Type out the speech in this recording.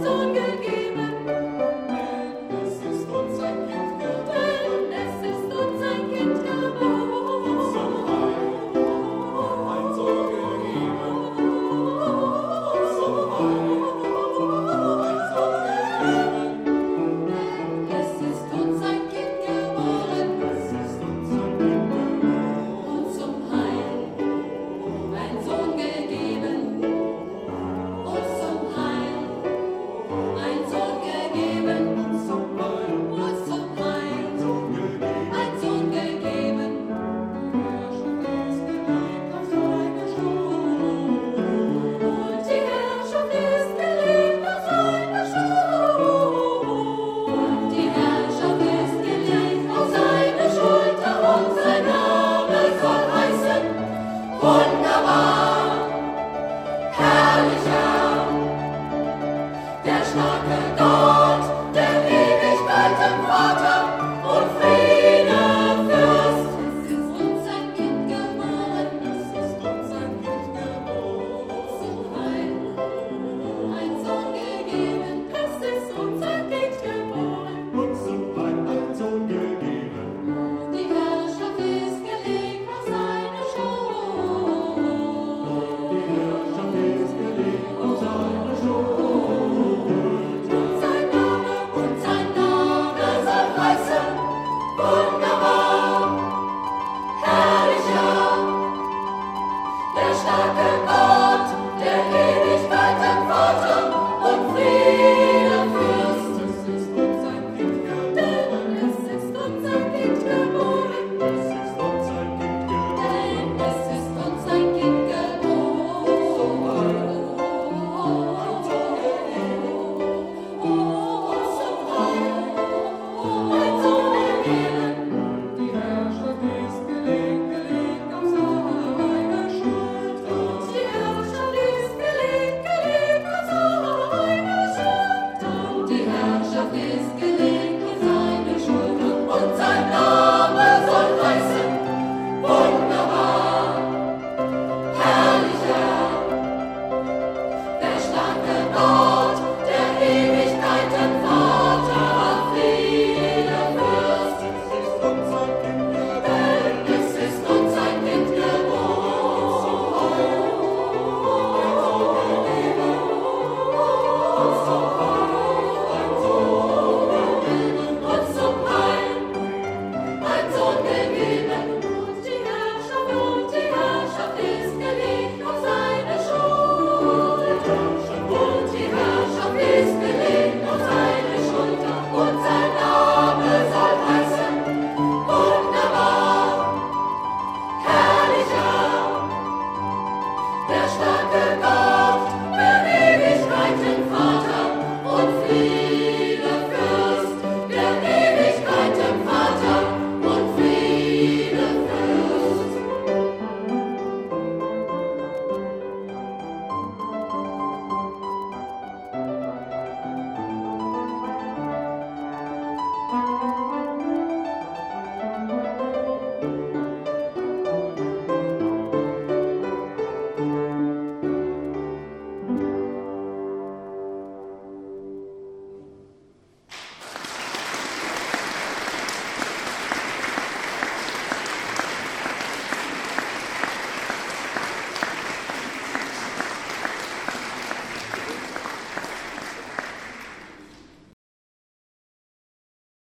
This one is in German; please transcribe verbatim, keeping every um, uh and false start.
Sohn gegeben. Es ist uns ein Kind Denn es ist uns ein Kind geboren. zum Heil, ein Sohn gegeben. Zum Heil, ein Sohn gegeben. Es ist uns ein Kind geboren. Es ist uns ein Kind geboren. Und zum Heil ein Sohn gegeben. Und zum Heil ein Sohn gegeben. Zum Heil, Und zum Heil Sohn gegeben. ein Sohn gegeben. Herrschaft ist gelegt auf seine Schulter. Und die Herrschaft ist gelegt auf seine Schulter. Und sein Name soll heißen Wunderbar, herrlicher, der starke Gott.